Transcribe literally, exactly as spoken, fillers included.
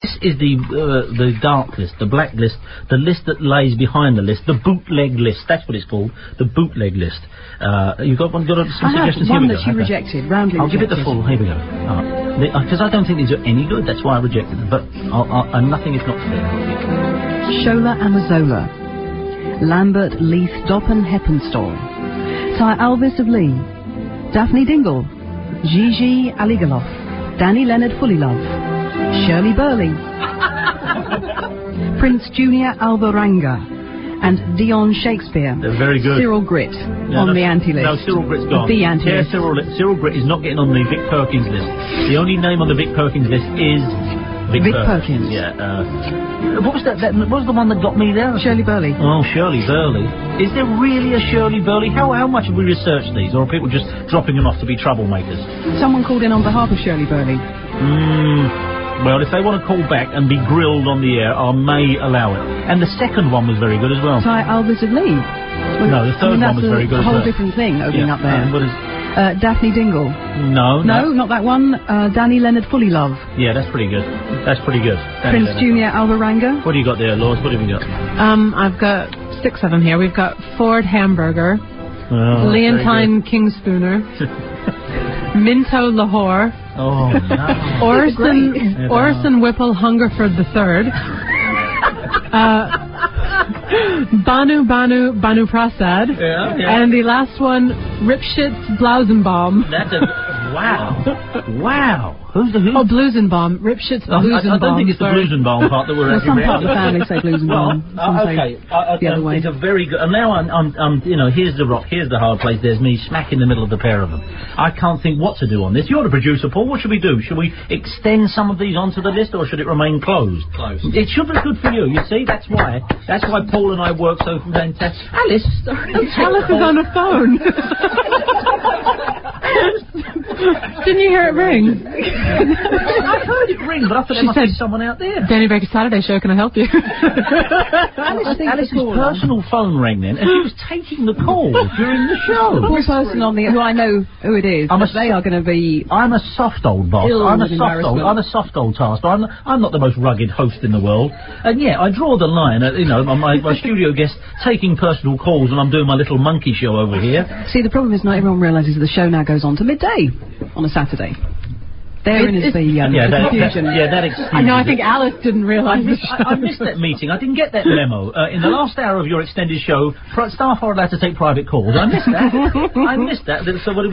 This is the uh, the dark list, the black list, the list that lays behind the list, the bootleg list. That's what it's called, the bootleg list. Uh, you got one? Got some I suggestions? Have one Here we that go. you rejected, roundly I'll rejected. give it the full. Here we go. Because uh, I don't think these are any good. That's why I rejected them. But I'll, I'll, and nothing is not fair. Shola Amazola, Lambert Leith Doppen Heppenstall, Ty Alvis of Lee, Daphne Dingle, Gigi Aligaloff, Danny Leonard Fullylove, Shirley Burley, Prince Junior Albaranga, and Dion Shakespeare. They're very good. Cyril Gritt No, on no, the anti-list. No, Cyril Gritt's gone. The anti-list. Yeah, Cyril, Cyril Gritt is not getting on the Vic Perkins list. The only name on the Vic Perkins list is Vic, Vic Perkins. Perkins. Yeah. Uh, what was that, that? What was the one that got me there? Shirley Burley. Oh, Shirley Burley. Is there really a Shirley Burley? How how much have we researched these, or are people just dropping them off to be troublemakers? Someone called in on behalf of Shirley Burley. Hmm. Well, if they want to call back and be grilled on the air, I may allow it. And the second one was very good as well. Ty Alvis of Lee. Well, No, the third I mean, one was that's very good as a whole well. different thing opening Yeah. up there. Uh, what is? Uh, Daphne Dingle. No, No, not that one. Uh, Danny Leonard Fullylove. Yeah, that's pretty good. That's pretty good. Danny Prince Leonard. Junior Albaranga. What do you got there, Laws? What have you got? Um, I've got six of them here. We've got Ford Hamburger, Oh, Leontine Kingspooner, Minto Lahore, Oh, no. Orson Yeah, Orson Whipple Hungerford the Third, uh, Banu Banu Banu Prasad, Yeah, yeah. and the last one, Ripschitz Blausenbaum. That's a... Wow. Wow. Who's the who? Oh, Blusenbaum. Ripschitz I, I Blusenbaum. don't think it's the sorry. Blusenbaum part that we're Well, some actually part of the family say Blusenbaum. Well, Some uh, say okay. Uh, the uh, other way. It's a very good... And now I'm, I'm, I'm, you know, here's the rock, here's the hard place, there's me smack in the middle of the pair of them. I can't think what to do on this. You're the producer, Paul. What should we do? Should we extend some of these onto the list, or should it remain closed? Closed. It should be good for you, you see? That's why. That's why Paul and I work so fantastic. Alice! Alice is on a phone. Didn't you hear it ring? I heard it ring, but I thought there She must be said- someone out there. Danny Baker's Saturday Show, can I help you? Alice, Alice's personal phone rang then, and she was taking the call during the show. The poor person on the who I know who it is. I'm a- but they are going to be. I'm a soft old boss. Ill I'm a with soft old. embarrassment. I'm a soft old taskmaster. I'm, I'm not the most rugged host in the world. And yeah, I draw the line at, you know, my, my studio guest taking personal calls, and I'm doing my little monkey show over here. See, the problem is not everyone realises the show now goes on to midday on a Saturday. Therein is the, um, Yeah, the that, that, confusion. yeah, that excuses I know, I it. think Alice didn't I realise missed, this. I, I missed that meeting. I didn't get that memo. Uh, in the last hour of your extended show, pri- staff are allowed to take private calls. I missed that. I missed that. So what